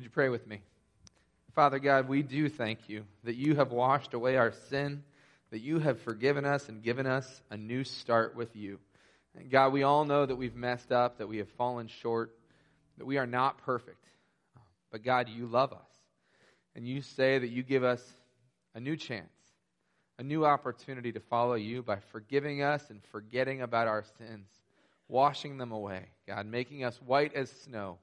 Would you pray with me? Father God, we do thank you that you have washed away our sin, that you have forgiven us and given us a new start with you. And God, we all know that we've messed up, that we have fallen short, that we are not perfect. But God, you love us. And you say that you give us a new chance, a new opportunity to follow you by forgiving us and forgetting about our sins, washing them away, God, making us white as snow.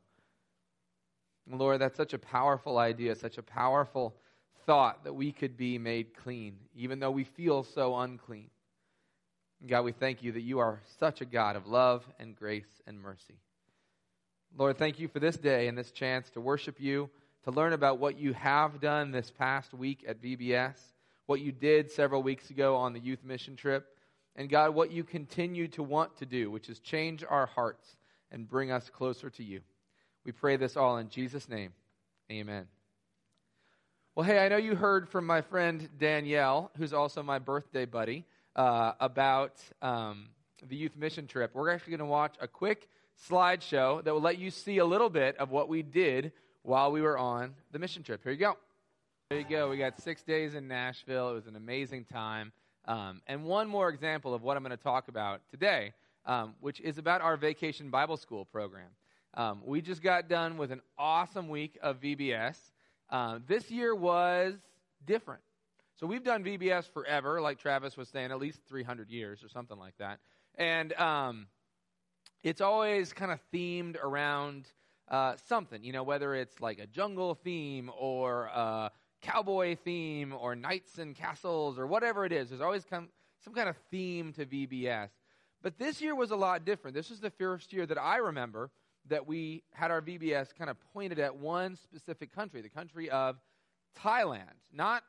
Lord, that's such a powerful idea, such a powerful thought that we could be made clean, even though we feel so unclean. God, we thank you that you are such a God of love and grace and mercy. Lord, thank you for this day and this chance to worship you, to learn about what you have done this past week at VBS, what you did several weeks ago on the youth mission trip, and God, what you continue to want to do, which is change our hearts and bring us closer to you. We pray this all in Jesus' name. Amen. Well, hey, I know you heard from my friend Danielle, who's also my birthday buddy, about the youth mission trip. We're actually going to watch a quick slideshow that will let you see a little bit of what we did while we were on the mission trip. Here you go. There you go. We got 6 days in Nashville. It was an amazing time. And one more example of what I'm going to talk about today, which is about our Vacation Bible School program. We just got done with an awesome week of VBS. This year was different. So we've done VBS forever, like Travis was saying, at least 300 years or something like that. And it's always kind of themed around something, whether it's like a jungle theme or a cowboy theme or knights and castles or whatever it is. There's always some kind of theme to VBS. But this year was a lot different. This was the first year that I remember that we had our VBS kind of pointed at one specific country, the country of Thailand. Not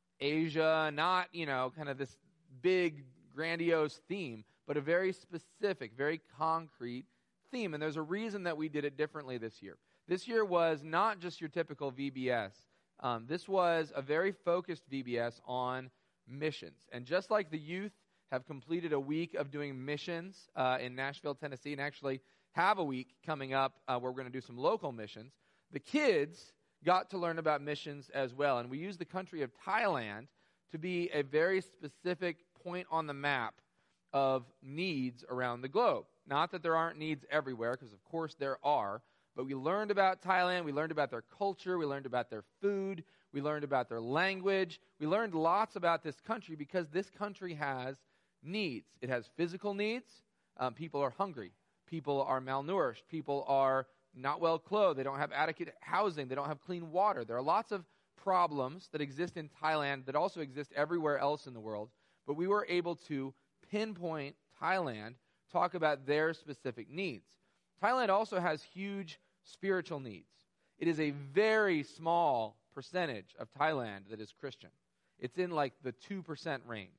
Asia, not, kind of this big, grandiose theme, but a very specific, very concrete theme. And there's a reason that we did it differently this year. This year was not just your typical VBS. This was a very focused VBS on missions. And just like the youth have completed a week of doing missions in Nashville, Tennessee, and actually have a week coming up where we're going to do some local missions, the kids got to learn about missions as well. And we used the country of Thailand to be a very specific point on the map of needs around the globe. Not that there aren't needs everywhere, because of course there are, but we learned about Thailand, we learned about their culture, we learned about their food, we learned about their language, we learned lots about this country because this country has needs. It has physical needs. People are hungry. People are malnourished. People are not well clothed. They don't have adequate housing. They don't have clean water. There are lots of problems that exist in Thailand that also exist everywhere else in the world. But we were able to pinpoint Thailand, talk about their specific needs. Thailand also has huge spiritual needs. It is a very small percentage of Thailand that is Christian. It's in like the 2% range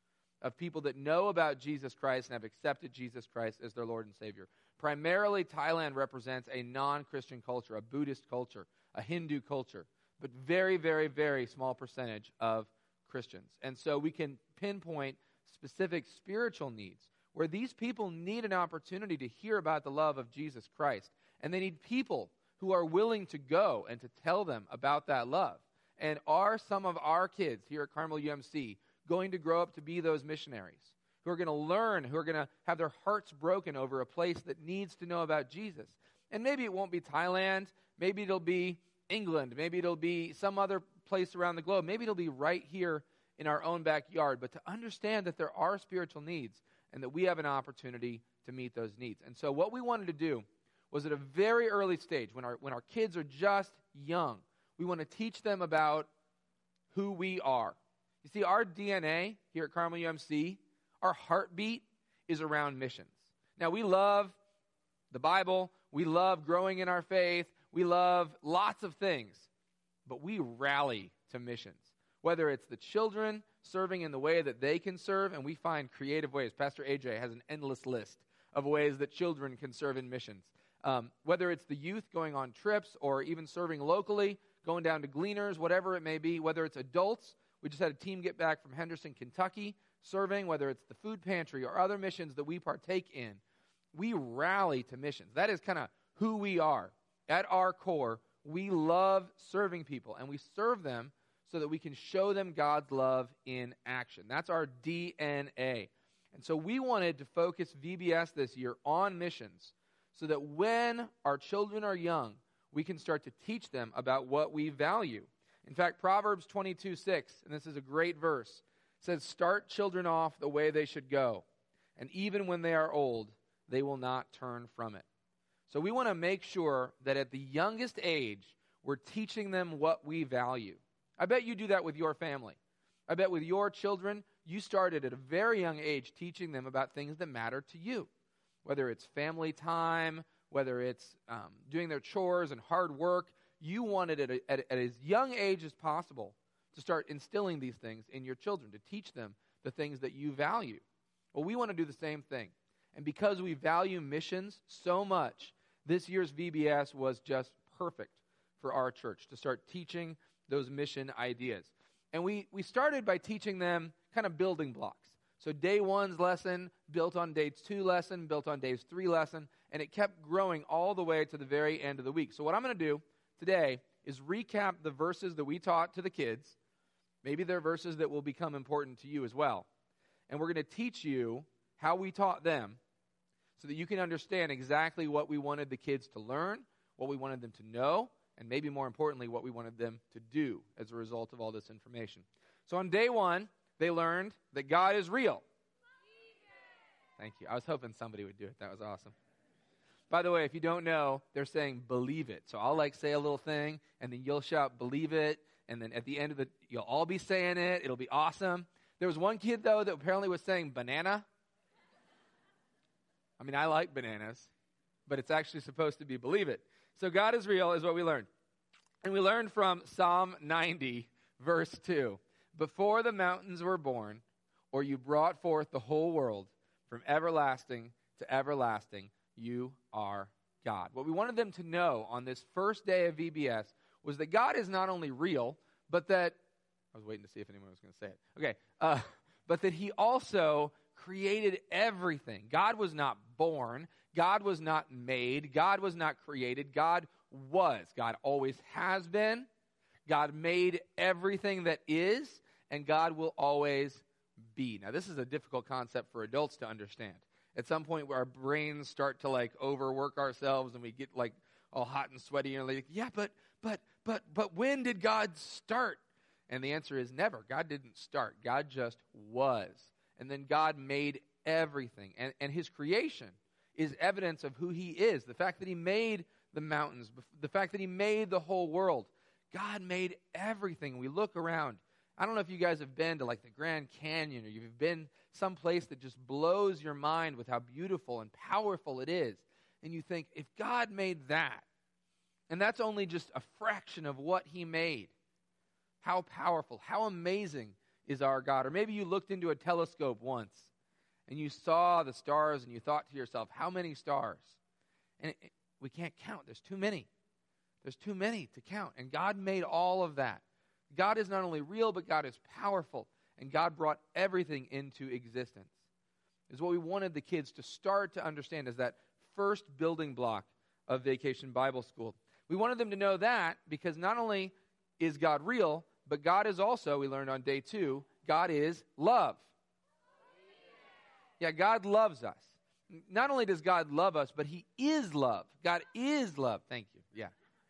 of people that know about Jesus Christ and have accepted Jesus Christ as their Lord and Savior. Primarily, Thailand represents a non-Christian culture, a Buddhist culture, a Hindu culture, but very, very, very small percentage of Christians. And so we can pinpoint specific spiritual needs where these people need an opportunity to hear about the love of Jesus Christ. And they need people who are willing to go and to tell them about that love. And are some of our kids here at Carmel UMC going to grow up to be those missionaries who are going to learn, who are going to have their hearts broken over a place that needs to know about Jesus? And maybe it won't be Thailand. Maybe it'll be England. Maybe it'll be some other place around the globe. Maybe it'll be right here in our own backyard. But to understand that there are spiritual needs and that we have an opportunity to meet those needs. And so what we wanted to do was at a very early stage, when our kids are just young, we want to teach them about who we are. You see, our DNA here at Carmel UMC, our heartbeat is around missions. Now, we love the Bible. We love growing in our faith. We love lots of things. But we rally to missions. Whether it's the children serving in the way that they can serve, and we find creative ways. Pastor AJ has an endless list of ways that children can serve in missions. Whether it's the youth going on trips or even serving locally, going down to Gleaners, whatever it may be. Whether it's adults. We just had a team get back from Henderson, Kentucky, serving, whether it's the food pantry or other missions that we partake in. We rally to missions. That is kind of who we are. At our core, we love serving people, and we serve them so that we can show them God's love in action. That's our DNA. And so we wanted to focus VBS this year on missions so that when our children are young, we can start to teach them about what we value. In fact, Proverbs 22:6, and this is a great verse, says, "Start children off the way they should go, and even when they are old, they will not turn from it." So we want to make sure that at the youngest age, we're teaching them what we value. I bet you do that with your family. I bet with your children, you started at a very young age teaching them about things that matter to you, whether it's family time, whether it's doing their chores and hard work. You wanted at as young age as possible to start instilling these things in your children, to teach them the things that you value. Well, we want to do the same thing. And because we value missions so much, this year's VBS was just perfect for our church to start teaching those mission ideas. And we started by teaching them kind of building blocks. So day 1's lesson built on day 2 lesson, built on day 3 lesson, and it kept growing all the way to the very end of the week. So what I'm going to do today is recap the verses that we taught to the kids. Maybe they're verses that will become important to you as well. And we're going to teach you how we taught them so that you can understand exactly what we wanted the kids to learn, what we wanted them to know, and maybe more importantly, what we wanted them to do as a result of all this information. So on day 1, they learned that God is real. Thank you. I was hoping somebody would do it. That was awesome. By the way, if you don't know, they're saying believe it. So I'll say a little thing, and then you'll shout believe it, and then at the end of it, you'll all be saying it. It'll be awesome. There was one kid, though, that apparently was saying banana. I mean, I like bananas, but it's actually supposed to be believe it. So God is real is what we learned. And we learned from Psalm 90, verse 2. "Before the mountains were born, or you brought forth the whole world, from everlasting to everlasting, you are God." What we wanted them to know on this first day of VBS was that God is not only real, but that, I was waiting to see if anyone was going to say it. Okay, but that he also created everything. God was not born. God was not made. God was not created. God was. God always has been. God made everything that is, and God will always be. Now, this is a difficult concept for adults to understand. At some point where our brains start to overwork ourselves and we get all hot and sweaty and yeah, but when did God start? And the answer is never. God didn't start. God just was. And then God made everything. And his creation is evidence of who he is. The fact that he made the mountains, the fact that he made the whole world. God made everything. We look around. I don't know if you guys have been to the Grand Canyon, or you've been someplace that just blows your mind with how beautiful and powerful it is. And you think, if God made that, and that's only just a fraction of what he made, how powerful, how amazing is our God? Or maybe you looked into a telescope once and you saw the stars and you thought to yourself, how many stars? And we can't count. There's too many. There's too many to count. And God made all of that. God is not only real, but God is powerful. And God brought everything into existence. Is what we wanted the kids to start to understand as that first building block of Vacation Bible School. We wanted them to know that because not only is God real, but God is also, we learned on day 2, God is love. Yeah, God loves us. Not only does God love us, but he is love. God is love. Thank you. Yeah.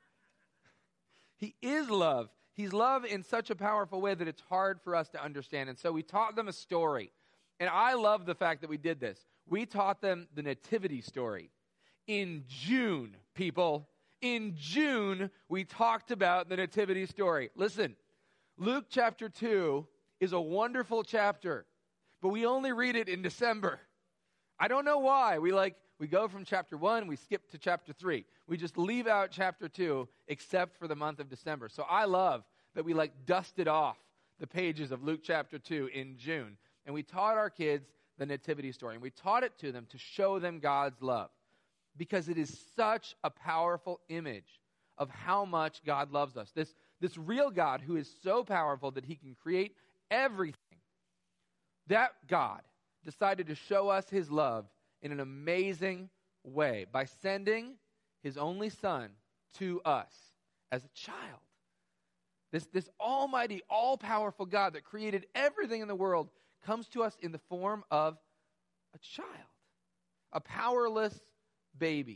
He is love. He's love in such a powerful way that it's hard for us to understand. And so we taught them a story. And I love the fact that we did this. We taught them the nativity story. In June, people, in June, we talked about the nativity story. Listen, Luke chapter 2 is a wonderful chapter, but we only read it in December. I don't know why. We go from chapter 1, we skip to chapter 3. We just leave out chapter 2 except for the month of December. So I love that we dusted off the pages of Luke chapter 2 in June. And we taught our kids the nativity story. And we taught it to them to show them God's love. Because it is such a powerful image of how much God loves us. This real God who is so powerful that he can create everything. That God decided to show us his love in an amazing way by sending his only son to us as a child. This almighty, all-powerful God that created everything in the world comes to us in the form of a child, a powerless baby.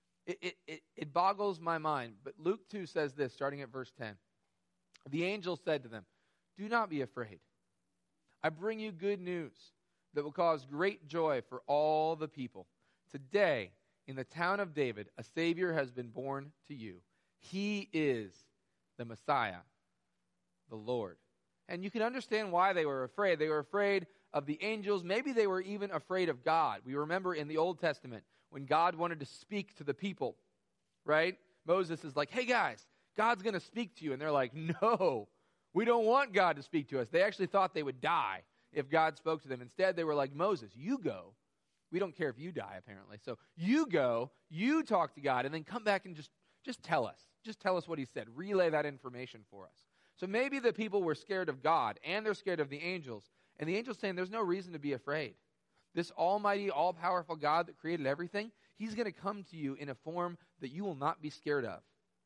It boggles my mind. But Luke 2 says this, starting at verse 10. The angel said to them, "Do not be afraid. I bring you good news that will cause great joy for all the people. Today, in the town of David, a Savior has been born to you. He is the Messiah, the Lord." And you can understand why they were afraid. They were afraid of the angels. Maybe they were even afraid of God. We remember in the Old Testament when God wanted to speak to the people, right? Moses is like, "Hey guys, God's going to speak to you." And they're like, "No, we don't want God to speak to us." They actually thought they would die if God spoke to them. Instead, they were like, "Moses, you go. We don't care if you die, apparently. So you go, you talk to God, and then come back and just tell us. Just tell us what he said. Relay that information for us." So maybe the people were scared of God, and they're scared of the angels. And the angel's saying there's no reason to be afraid. This almighty, all-powerful God that created everything, he's going to come to you in a form that you will not be scared of.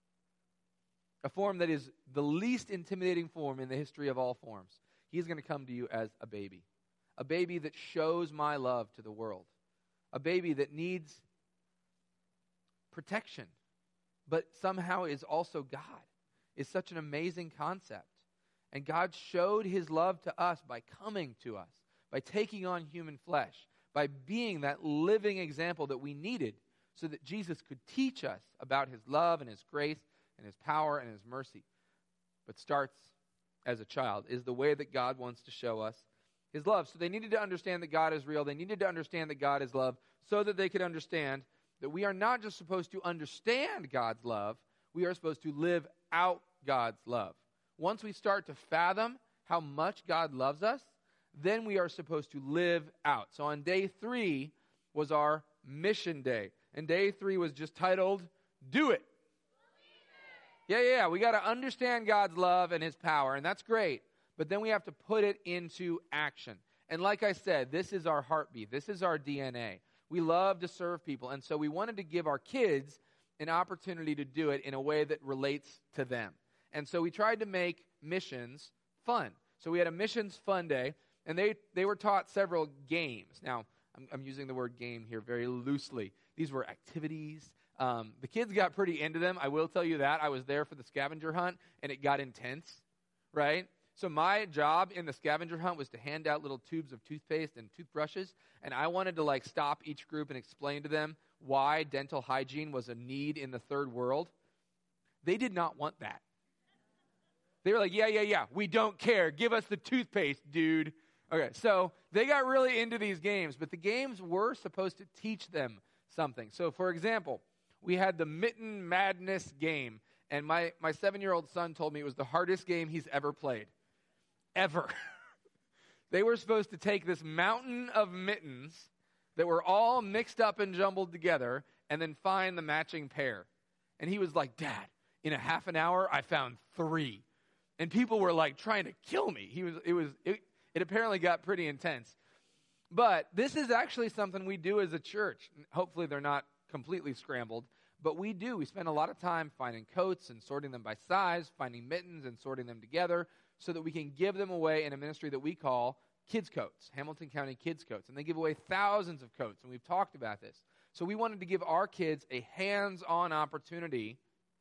A form that is the least intimidating form in the history of all forms. He's going to come to you as a baby that shows my love to the world, a baby that needs protection, but somehow is also God. Is such an amazing concept. And God showed his love to us by coming to us, by taking on human flesh, by being that living example that we needed so that Jesus could teach us about his love and his grace and his power and his mercy. But starts as a child, is the way that God wants to show us his love. So they needed to understand that God is real. They needed to understand that God is love so that they could understand that we are not just supposed to understand God's love, we are supposed to live out God's love. Once we start to fathom how much God loves us, then we are supposed to live out. So on day 3 was our mission day. And day 3 was just titled, "Do It." Yeah. We got to understand God's love and his power, and that's great. But then we have to put it into action. And like I said, this is our heartbeat. This is our DNA. We love to serve people. And so we wanted to give our kids an opportunity to do it in a way that relates to them. And so we tried to make missions fun. So we had a missions fun day, and they were taught several games. Now, I'm using the word game here very loosely. These were activities. The kids got pretty into them. I will tell you that. I was there for the scavenger hunt, and it got intense, right? So my job in the scavenger hunt was to hand out little tubes of toothpaste and toothbrushes, and I wanted to stop each group and explain to them why dental hygiene was a need in the third world. They did not want that. They were like, yeah, we don't care. Give us the toothpaste, dude. Okay, so they got really into these games, but the games were supposed to teach them something. So, for example, we had the Mitten Madness game, and my 7-year-old son told me it was the hardest game he's ever played. Ever. They were supposed to take this mountain of mittens that were all mixed up and jumbled together and then find the matching pair. And he was like, "Dad, in a half an hour, I found 3. And people were trying to kill me. It apparently got pretty intense. But this is actually something we do as a church. Hopefully they're not completely scrambled, but we do. We spend a lot of time finding coats and sorting them by size, finding mittens and sorting them together so that we can give them away in a ministry that we call Kids Coats, Hamilton County Kids Coats. And they give away thousands of coats, and we've talked about this. So we wanted to give our kids a hands-on opportunity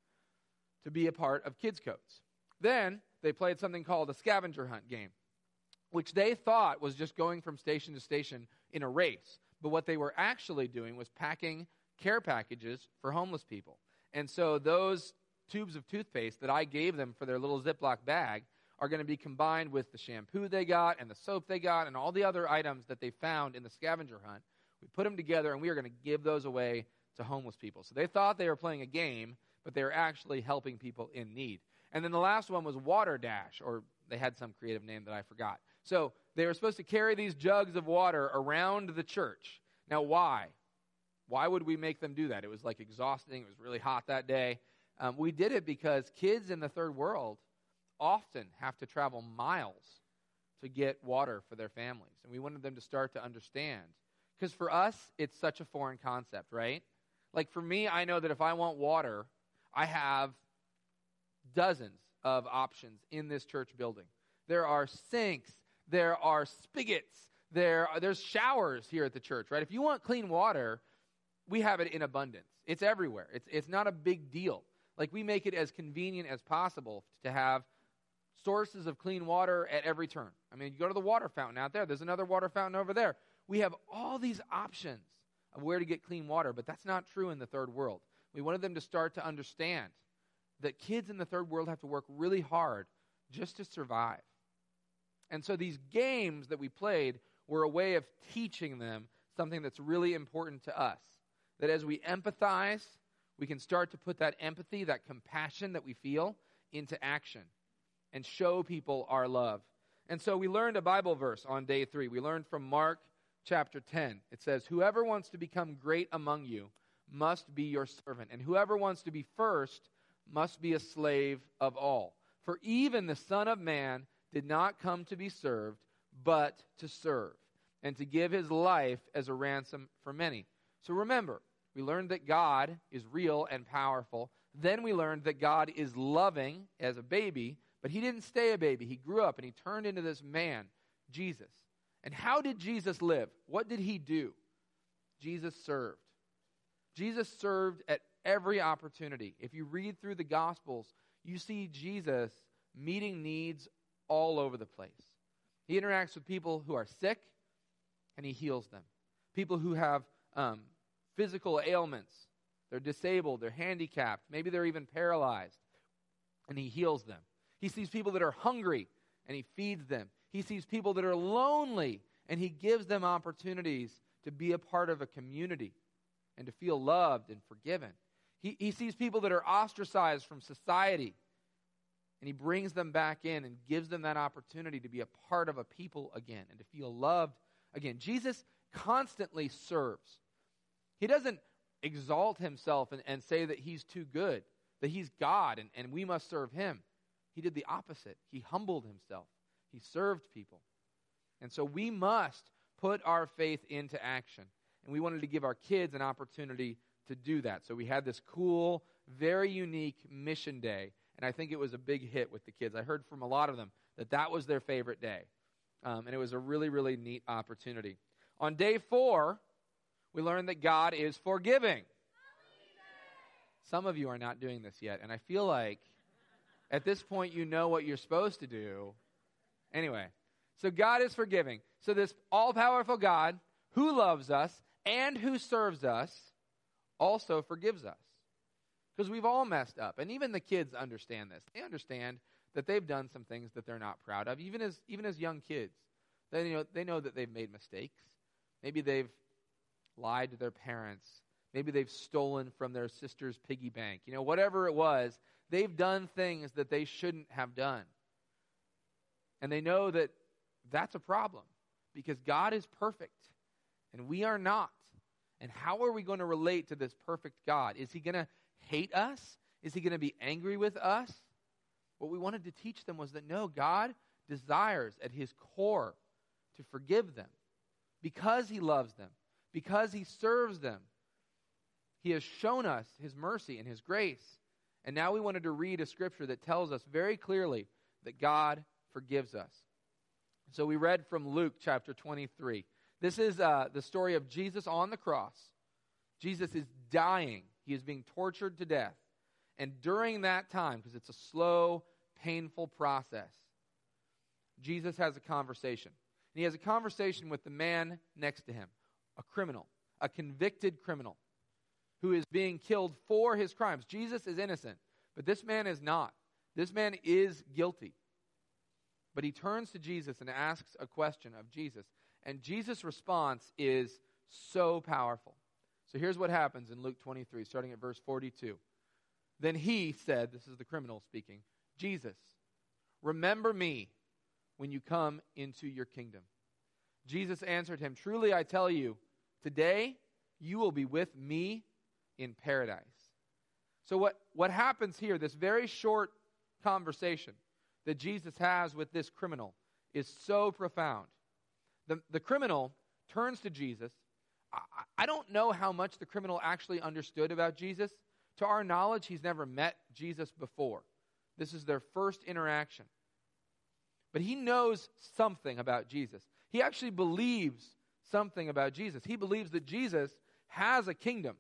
to be a part of Kids Coats. Then they played something called a scavenger hunt game, which they thought was just going from station to station in a race. But what they were actually doing was packing care packages for homeless people. And so those tubes of toothpaste that I gave them for their little Ziploc bag are going to be combined with the shampoo they got and the soap they got and all the other items that they found in the scavenger hunt. We put them together, and we are going to give those away to homeless people. So they thought they were playing a game, but they were actually helping people in need. And then the last one was Water Dash, or they had some creative name that I forgot. So they were supposed to carry these jugs of water around the church. Now, why? Why would we make them do that? It was exhausting. It was really hot that day. We did it because kids in the third world often have to travel miles to get water for their families. And we wanted them to start to understand. Because for us, it's such a foreign concept, right? For me, I know that if I want water, I have dozens of options in this church building. There are sinks, there are spigots, there's showers here at the church, right? If you want clean water, we have it in abundance. It's everywhere. It's not a big deal. Like, we make it as convenient as possible to have sources of clean water at every turn. I mean, you go to the water fountain out there. There's another water fountain over there. We have all these options of where to get clean water, but that's not true in the third world. We wanted them to start to understand that kids in the third world have to work really hard just to survive. And so these games that we played were a way of teaching them something that's really important to us. That as we empathize, we can start to put that empathy, that compassion that we feel, into action and show people our love. And so we learned a Bible verse on day 3. We learned from Mark chapter 10. It says, "Whoever wants to become great among you must be your servant, and whoever wants to be first must be a slave of all. For even the Son of Man did not come to be served, but to serve, and to give his life as a ransom for many." So remember, we learned that God is real and powerful. Then we learned that God is loving as a baby, but he didn't stay a baby. He grew up and he turned into this man, Jesus. And how did Jesus live? What did he do? Jesus served. Jesus served at every opportunity. If you read through the Gospels, you see Jesus meeting needs all over the place. He interacts with people who are sick, and he heals them. People who have physical ailments. They're disabled, they're handicapped, maybe they're even paralyzed, and he heals them. He sees people that are hungry, and he feeds them. He sees people that are lonely, and he gives them opportunities to be a part of a community and to feel loved and forgiven. He sees people that are ostracized from society, and he brings them back in and gives them that opportunity to be a part of a people again and to feel loved again. Jesus constantly serves. He doesn't exalt himself and say that he's too good, that he's God and we must serve him. He did the opposite. He humbled himself. He served people. And so we must put our faith into action. And we wanted to give our kids an opportunity to do that. So we had this cool, very unique mission day. And I think it was a big hit with the kids. I heard from a lot of them that was their favorite day. And it was a really, really neat opportunity. On day 4, we learned that God is forgiving. Some of you are not doing this yet, and I feel like at this point you know what you're supposed to do. Anyway, so God is forgiving. So this all-powerful God who loves us and who serves us also forgives us. Because we've all messed up, and even the kids understand this. They understand that they've done some things that they're not proud of, even as young kids. They know that they've made mistakes. Maybe they've lied to their parents. Maybe they've stolen from their sister's piggy bank. Whatever it was, they've done things that they shouldn't have done. And they know that that's a problem because God is perfect and we are not. And how are we going to relate to this perfect God? Is he going to hate us? Is he going to be angry with us? What we wanted to teach them was that no, God desires at his core to forgive them because he loves them. Because he serves them, he has shown us his mercy and his grace. And now we wanted to read a scripture that tells us very clearly that God forgives us. So we read from Luke chapter 23. This is the story of Jesus on the cross. Jesus is dying. He is being tortured to death. And during that time, because it's a slow, painful process, Jesus has a conversation. And he has a conversation with the man next to him. A criminal, a convicted criminal who is being killed for his crimes. Jesus is innocent, but this man is not. This man is guilty. But he turns to Jesus and asks a question of Jesus. And Jesus' response is so powerful. So here's what happens in Luke 23, starting at verse 42. Then he said, this is the criminal speaking, "Jesus, remember me when you come into your kingdom." Jesus answered him, "Truly I tell you, today you will be with me in paradise." So what happens here, this very short conversation that Jesus has with this criminal is so profound. The criminal turns to Jesus. I don't know how much the criminal actually understood about Jesus. To our knowledge, he's never met Jesus before. This is their first interaction. But he knows something about Jesus. He actually believes something about Jesus. He believes that Jesus has a kingdom.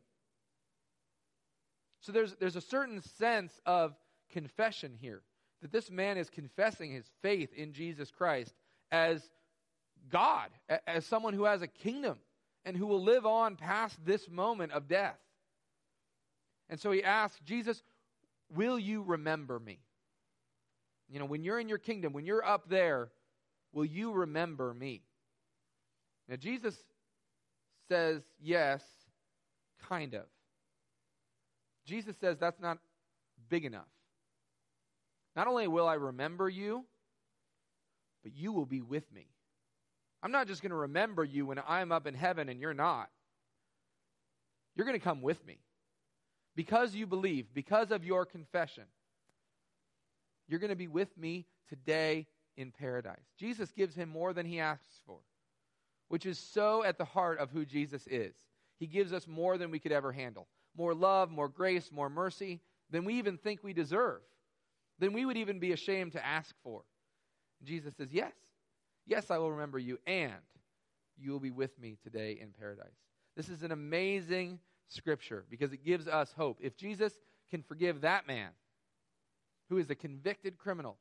So there's a certain sense of confession here, that this man is confessing his faith in Jesus Christ as God, as someone who has a kingdom and who will live on past this moment of death. And so he asks, Jesus, will you remember me? You know, when you're in your kingdom, when you're up there, will you remember me? Now, Jesus says, yes, kind of. Jesus says that's not big enough. Not only will I remember you, but you will be with me. I'm not just going to remember you when I'm up in heaven and you're not. You're going to come with me. Because you believe, because of your confession, you're going to be with me today in paradise. Jesus gives him more than he asks for, which is so at the heart of who Jesus is. He gives us more than we could ever handle. More love, more grace, more mercy than we even think we deserve, than we would even be ashamed to ask for. And Jesus says, yes, yes, I will remember you, and you will be with me today in paradise. This is an amazing scripture because it gives us hope. If Jesus can forgive that man who is a convicted criminal,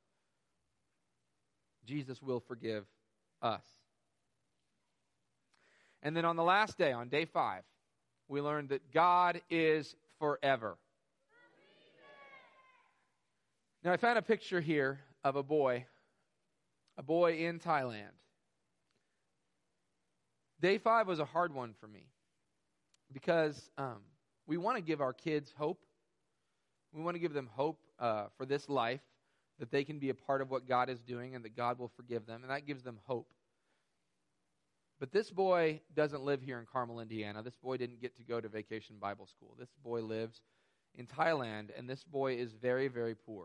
Jesus will forgive us. And then on the last day, on day 5, we learned that God is forever. Now I found a picture here of a boy in Thailand. Day 5 was a hard one for me because we want to give our kids hope. We want to give them hope for this life, that they can be a part of what God is doing and that God will forgive them, and that gives them hope. But this boy doesn't live here in Carmel, Indiana. This boy didn't get to go to Vacation Bible School. This boy lives in Thailand, and this boy is very, very poor.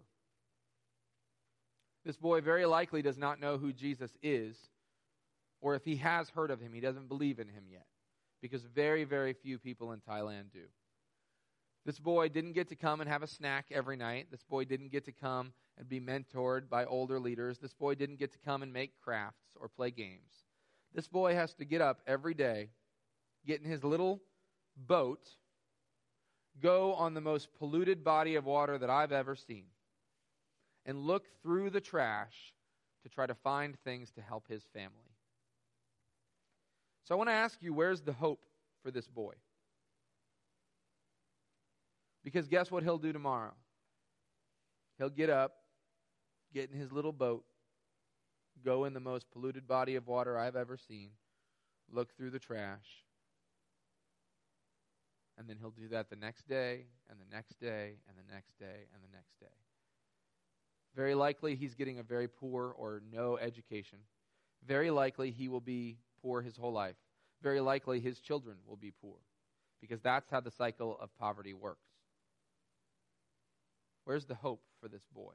This boy very likely does not know who Jesus is, or if he has heard of him, he doesn't believe in him yet, because very, very few people in Thailand do. This boy didn't get to come and have a snack every night. This boy didn't get to come and be mentored by older leaders. This boy didn't get to come and make crafts or play games. This boy has to get up every day, get in his little boat, go on the most polluted body of water that I've ever seen, and look through the trash to try to find things to help his family. So I want to ask you, where's the hope for this boy? Because guess what he'll do tomorrow? He'll get up, get in his little boat, go in the most polluted body of water I've ever seen, look through the trash, and then he'll do that the next day, and the next day, and the next day, and the next day. Very likely he's getting a very poor or no education. Very likely he will be poor his whole life. Very likely his children will be poor, because that's how the cycle of poverty works. Where's the hope for this boy?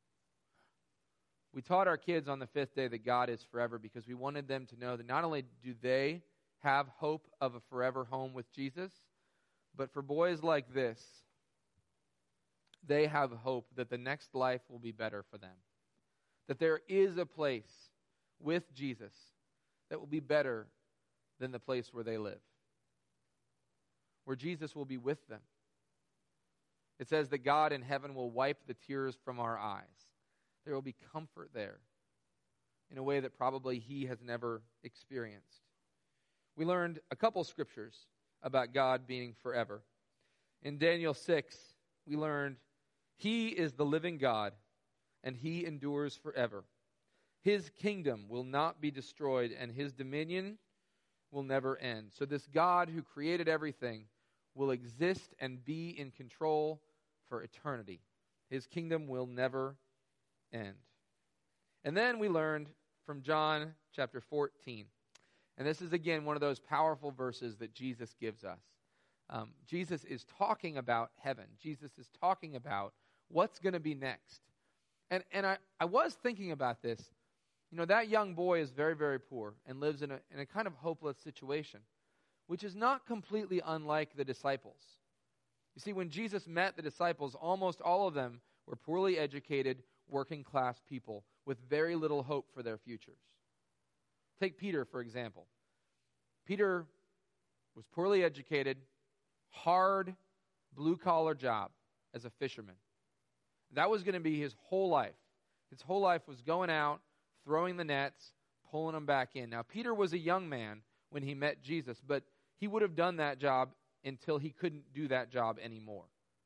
We taught our kids on the 5th day that God is forever because we wanted them to know that not only do they have hope of a forever home with Jesus, but for boys like this, they have hope that the next life will be better for them. That there is a place with Jesus that will be better than the place where they live. Where Jesus will be with them. It says that God in heaven will wipe the tears from our eyes. There will be comfort there in a way that probably he has never experienced. We learned a couple scriptures about God being forever. In Daniel 6, we learned he is the living God, and he endures forever. His kingdom will not be destroyed, and his dominion will never end. So this God who created everything will exist and be in control for eternity. His kingdom will never end. And then we learned from John chapter 14. And this is again one of those powerful verses that Jesus gives us. Jesus is talking about heaven. Jesus is talking about what's going to be next. And I was thinking about this. You know, that young boy is very, very poor and lives in a kind of hopeless situation, which is not completely unlike the disciples. You see, when Jesus met the disciples, almost all of them were poorly educated, working class people with very little hope for their futures. Take Peter, for example. Peter was poorly educated, hard, blue-collar job as a fisherman. That was going to be his whole life. His whole life was going out, throwing the nets, pulling them back in. Now, Peter was a young man when he met Jesus, but he would have done that job until he couldn't do that job anymore.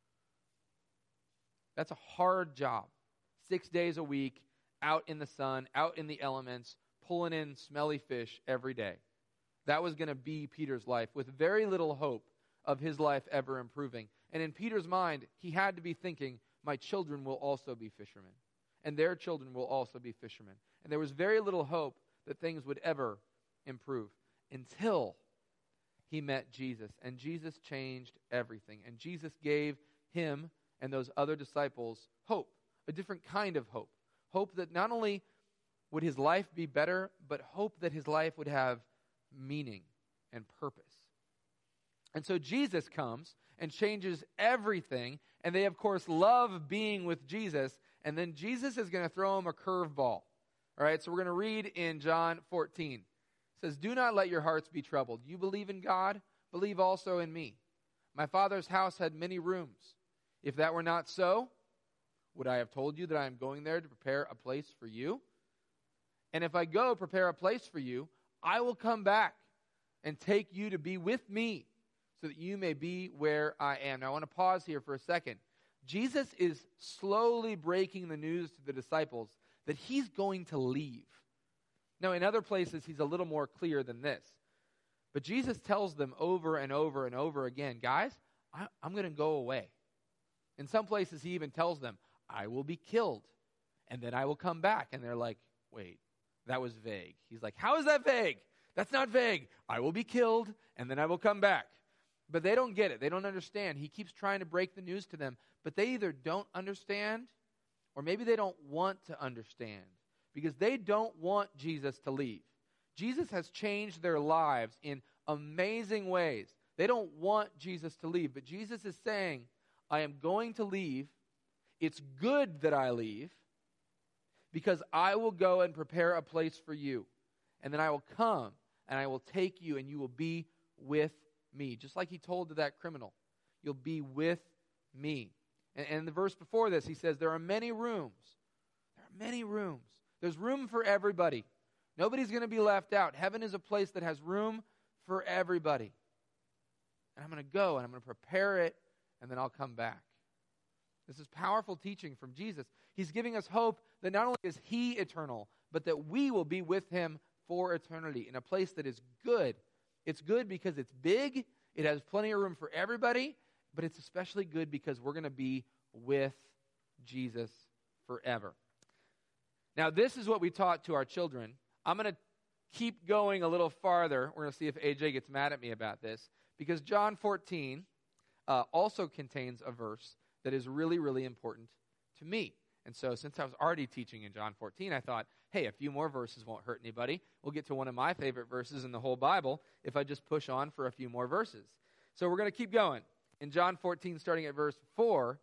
That's a hard job. 6 days a week, out in the sun, out in the elements, pulling in smelly fish every day. That was going to be Peter's life, with very little hope of his life ever improving. And in Peter's mind, he had to be thinking, my children will also be fishermen, and their children will also be fishermen. And there was very little hope that things would ever improve until he met Jesus. And Jesus changed everything. And Jesus gave him and those other disciples hope, a different kind of hope. Hope that not only would his life be better, but hope that his life would have meaning and purpose. And so Jesus comes and changes everything, and they, of course, love being with Jesus, and then Jesus is going to throw them a curveball. All right, so we're going to read in John 14. It says, "Do not let your hearts be troubled. You believe in God, believe also in me. My Father's house had many rooms. If that were not so, would I have told you that I am going there to prepare a place for you? And if I go prepare a place for you, I will come back and take you to be with me, so that you may be where I am." Now, I want to pause here for a second. Jesus is slowly breaking the news to the disciples that he's going to leave. Now, in other places, he's a little more clear than this. But Jesus tells them over and over and over again, guys, I'm going to go away. In some places, he even tells them, I will be killed, and then I will come back. And they're like, wait, that was vague. He's like, how is that vague? That's not vague. I will be killed, and then I will come back. But they don't get it. They don't understand. He keeps trying to break the news to them, but they either don't understand, or maybe they don't want to understand, because they don't want Jesus to leave. Jesus has changed their lives in amazing ways. They don't want Jesus to leave, but Jesus is saying, I am going to leave. It's good that I leave, because I will go and prepare a place for you. And then I will come, and I will take you, and you will be with me. Just like he told to that criminal, you'll be with me. And the verse before this, he says, there are many rooms. There are many rooms. There's room for everybody. Nobody's going to be left out. Heaven is a place that has room for everybody. And I'm going to go, and I'm going to prepare it, and then I'll come back. This is powerful teaching from Jesus. He's giving us hope that not only is he eternal, but that we will be with him for eternity in a place that is good. It's good because it's big, it has plenty of room for everybody, but it's especially good because we're going to be with Jesus forever. Now, this is what we taught to our children. I'm going to keep going a little farther. We're going to see if AJ gets mad at me about this, because John 14 also contains a verse that is really, really important to me. And so since I was already teaching in John 14, I thought, hey, a few more verses won't hurt anybody. We'll get to one of my favorite verses in the whole Bible if I just push on for a few more verses. So we're going to keep going. In John 14, starting at verse 4,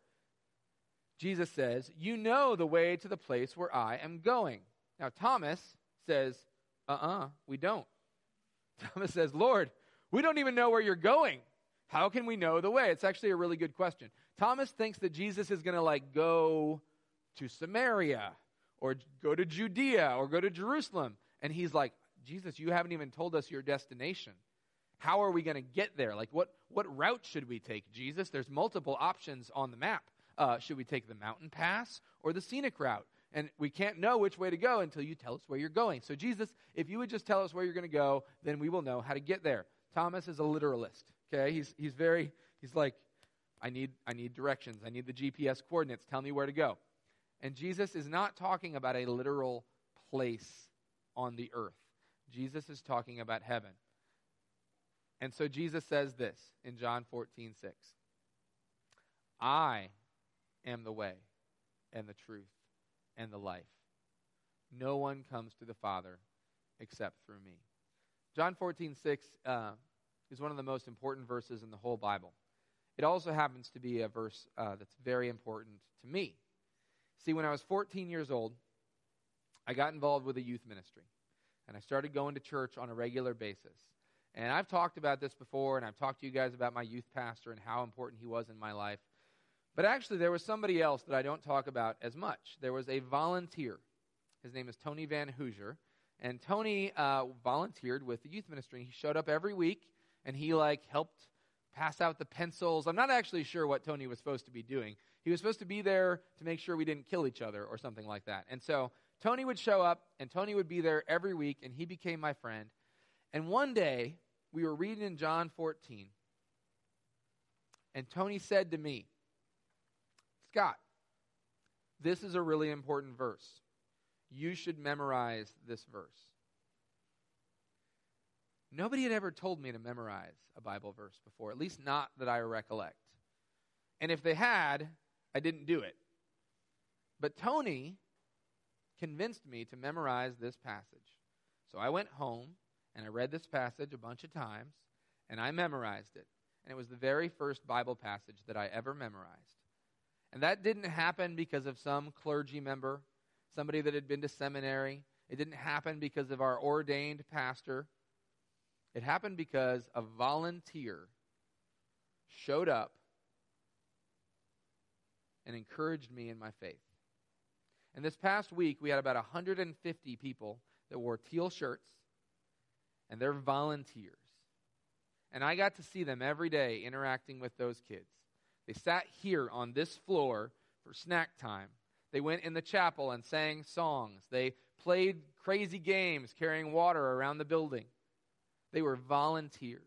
Jesus says, you know the way to the place where I am going. Now Thomas says, we don't. Thomas says, Lord, we don't even know where you're going. How can we know the way? It's actually a really good question. Thomas thinks that Jesus is going to go to Samaria or go to Judea or go to Jerusalem. And he's like, Jesus, you haven't even told us your destination. How are we going to get there? What route should we take, Jesus? There's multiple options on the map. Should we take the mountain pass or the scenic route? And we can't know which way to go until you tell us where you're going. So Jesus, if you would just tell us where you're going to go, then we will know how to get there. Thomas is a literalist. Okay, he's like, I need directions. I need the GPS coordinates. Tell me where to go. And Jesus is not talking about a literal place on the earth. Jesus is talking about heaven. And so Jesus says this in John 14:6. I am the way and the truth and the life. No one comes to the Father except through me. John 14:6 is one of the most important verses in the whole Bible. It also happens to be a verse that's very important to me. See, when I was 14 years old, I got involved with a youth ministry, and I started going to church on a regular basis. And I've talked about this before, and I've talked to you guys about my youth pastor and how important he was in my life. But actually, there was somebody else that I don't talk about as much. There was a volunteer. His name is Tony Van Hoosier. And Tony volunteered with the youth ministry. He showed up every week, and he helped pass out the pencils. I'm not actually sure what Tony was supposed to be doing. He was supposed to be there to make sure we didn't kill each other or something like that. And so Tony would show up, and Tony would be there every week, and he became my friend. And one day, we were reading in John 14, and Tony said to me, Scott, this is a really important verse. You should memorize this verse. Nobody had ever told me to memorize a Bible verse before, at least not that I recollect. And if they had, I didn't do it. But Tony convinced me to memorize this passage. So I went home, and I read this passage a bunch of times, and I memorized it. And it was the very first Bible passage that I ever memorized. And that didn't happen because of some clergy member, somebody that had been to seminary. It didn't happen because of our ordained pastor. It happened because a volunteer showed up and encouraged me in my faith. And this past week, we had about 150 people that wore teal shirts, and they're volunteers. And I got to see them every day interacting with those kids. They sat here on this floor for snack time. They went in the chapel and sang songs. They played crazy games carrying water around the building. They were volunteers.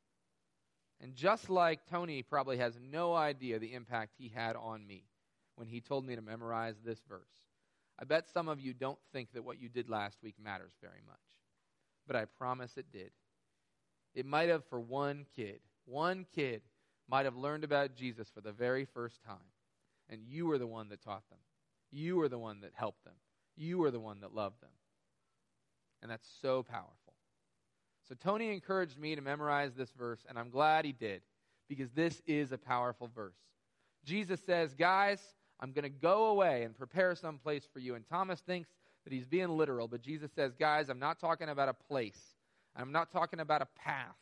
And just like Tony probably has no idea the impact he had on me when he told me to memorize this verse, I bet some of you don't think that what you did last week matters very much. But I promise it did. It might have for one kid. One kid might have learned about Jesus for the very first time. And you were the one that taught them. You were the one that helped them. You were the one that loved them. And that's so powerful. So Tony encouraged me to memorize this verse, and I'm glad he did, because this is a powerful verse. Jesus says, guys, I'm going to go away and prepare some place for you. And Thomas thinks that he's being literal, but Jesus says, guys, I'm not talking about a place. I'm not talking about a path.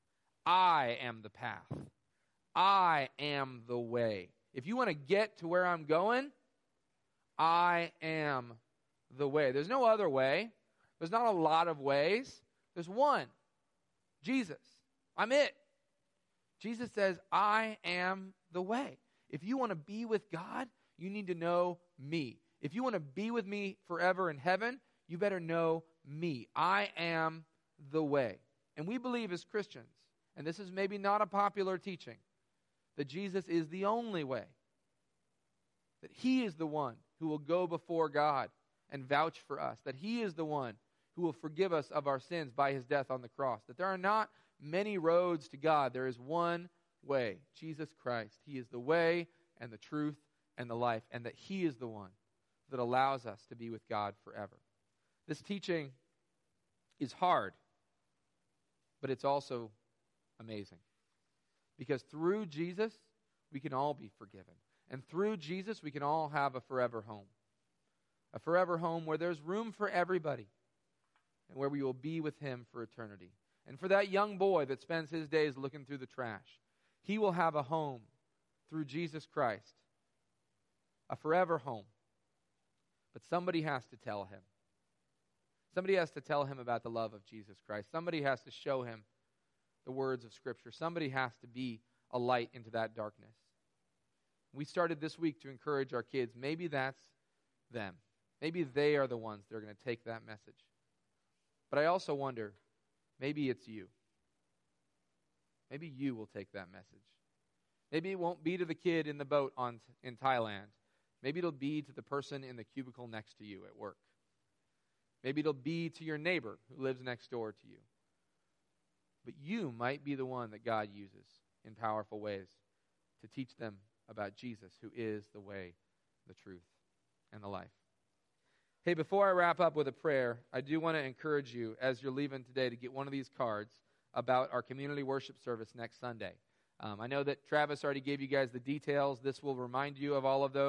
I am the path. I am the way. If you want to get to where I'm going, I am the way. There's no other way. There's not a lot of ways. There's one. Jesus. I'm it. Jesus says, I am the way. If you want to be with God, you need to know me. If you want to be with me forever in heaven, you better know me. I am the way. And we believe as Christians, and this is maybe not a popular teaching, that Jesus is the only way. That he is the one who will go before God and vouch for us. That he is the one who will forgive us of our sins by his death on the cross. That there are not many roads to God. There is one way, Jesus Christ. He is the way and the truth and the life, and that he is the one that allows us to be with God forever. This teaching is hard, but it's also amazing. Because through Jesus, we can all be forgiven. And through Jesus, we can all have a forever home. A forever home where there's room for everybody and where we will be with him for eternity. And for that young boy that spends his days looking through the trash, he will have a home through Jesus Christ. A forever home. But somebody has to tell him. Somebody has to tell him about the love of Jesus Christ. Somebody has to show him the words of Scripture. Somebody has to be a light into that darkness. We started this week to encourage our kids. Maybe that's them. Maybe they are the ones that are going to take that message. But I also wonder, maybe it's you. Maybe you will take that message. Maybe it won't be to the kid in the boat in Thailand. Maybe it'll be to the person in the cubicle next to you at work. Maybe it'll be to your neighbor who lives next door to you. But you might be the one that God uses in powerful ways to teach them about Jesus, who is the way, the truth, and the life. Hey, before I wrap up with a prayer, I do want to encourage you as you're leaving today to get one of these cards about our community worship service next Sunday. I know that Travis already gave you guys the details. This will remind you of all of those.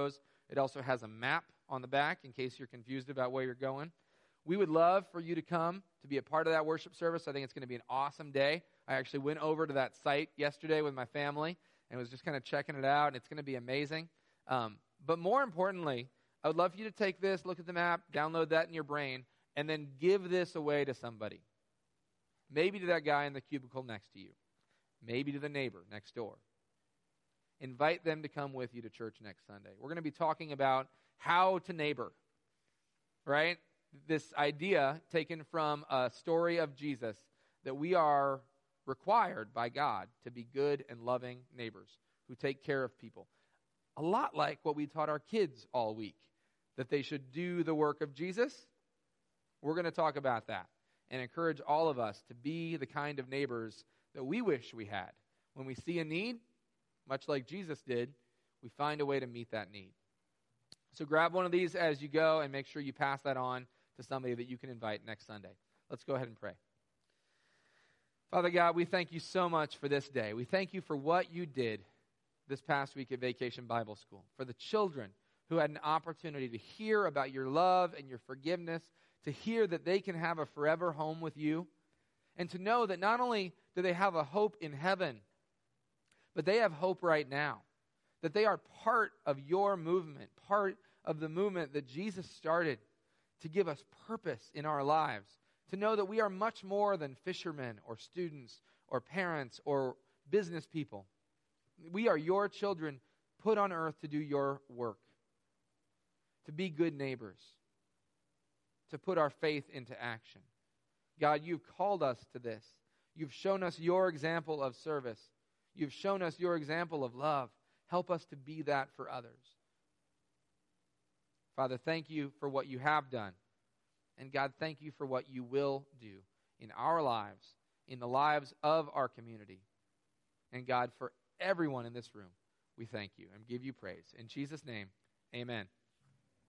It also has a map on the back in case you're confused about where you're going. We would love for you to come to be a part of that worship service. I think it's going to be an awesome day. I actually went over to that site yesterday with my family and was just kind of checking it out, and it's going to be amazing. But more importantly, I would love for you to take this, look at the map, download that in your brain, and then give this away to somebody. Maybe to that guy in the cubicle next to you. Maybe to the neighbor next door. Invite them to come with you to church next Sunday. We're going to be talking about how to neighbor, right? This idea taken from a story of Jesus that we are required by God to be good and loving neighbors who take care of people. A lot like what we taught our kids all week, that they should do the work of Jesus. We're going to talk about that and encourage all of us to be the kind of neighbors that we wish we had. When we see a need, much like Jesus did, we find a way to meet that need. So grab one of these as you go and make sure you pass that on to somebody that you can invite next Sunday. Let's go ahead and pray. Father God, we thank you so much for this day. We thank you for what you did this past week at Vacation Bible School, for the children who had an opportunity to hear about your love and your forgiveness, to hear that they can have a forever home with you, and to know that not only do they have a hope in heaven, but they have hope right now, that they are part of your movement, part of the movement that Jesus started to give us purpose in our lives, to know that we are much more than fishermen or students or parents or business people. We are your children put on earth to do your work, to be good neighbors, to put our faith into action. God, you've called us to this. You've shown us your example of service. You've shown us your example of love. Help us to be that for others. Father, thank you for what you have done. And God, thank you for what you will do in our lives, in the lives of our community. And God, for everyone in this room, we thank you and give you praise. In Jesus' name, amen.